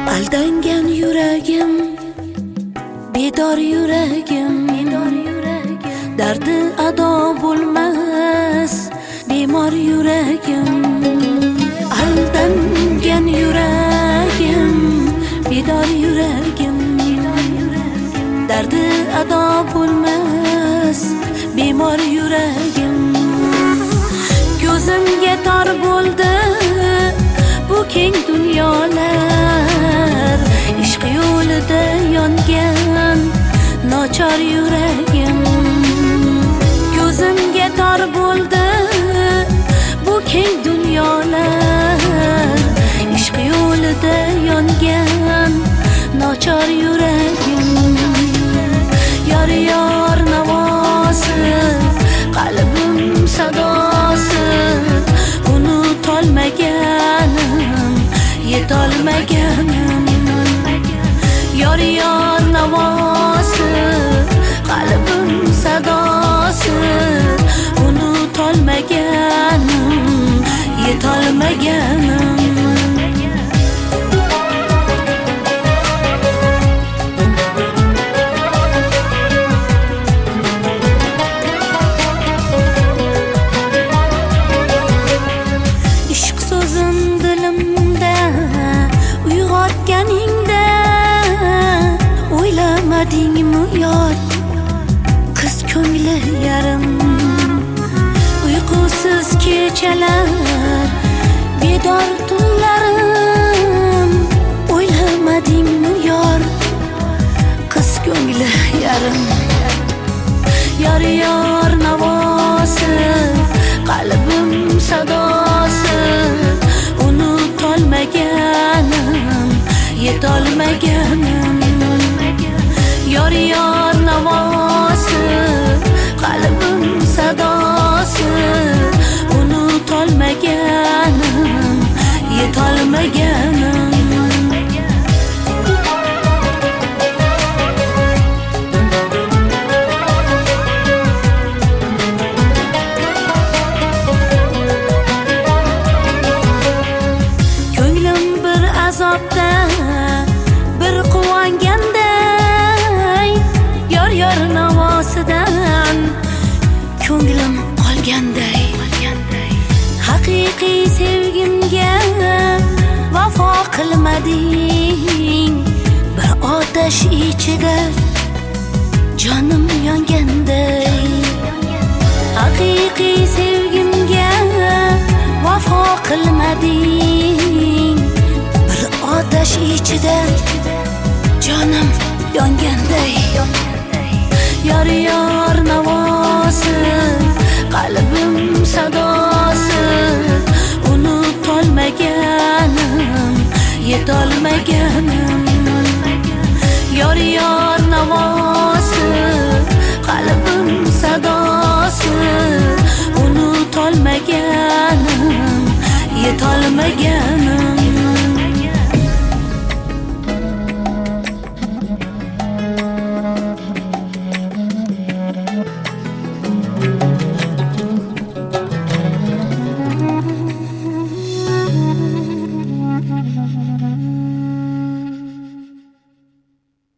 Aldangan yuragim, bedor yuragim, dardi ado bo'lmas bemor yuragim. Aldangan yuragim, bedor yuragim, dardi ado bo'lmas bemor yuragim. Ko'zimga tor bo'ldi bu keng dunyolar, ishq yo'lida yongan nochor yuragim. Ko'zimga tor bo'ldi bu keng dunyolar, ishq yo'lida yongan nochor yuragim. Yor yor navosi, qalbim sadosi, unutolmaganim, yetolmaganim. Yor yor navosi, qalbim sadosi, unutolmaganim, yetolmaganim. O'ylamadingmi yot qiz ko'ngli yarim, uyqusiz kechalar, bedor tunlarim. O'ylamadingmi yor qiz ko'ngli yarim. Yor yor navosi, qalbim sadosi, unutolmaganim, yetolmaganim. Yor yor navosi, qalbim sadosi, unutolmaganim, yetolmaganim. Ko'nglim bir azobda, bir quvonganda, yor yor navosidan ko'nglim qolganday. Haqiqiy sevgimga vafo qilmading, bir otash ichida jonim yonganday. Haqiqiy sevgimga vafo qilmading, bir otash ichida jonim yonganday. Yor yor navosi, qalbim sadosi, unutolmaganim, yetolmaganim. Yor yor navosi, qalbim sadosi, unutolmaganim, yetolmaganim.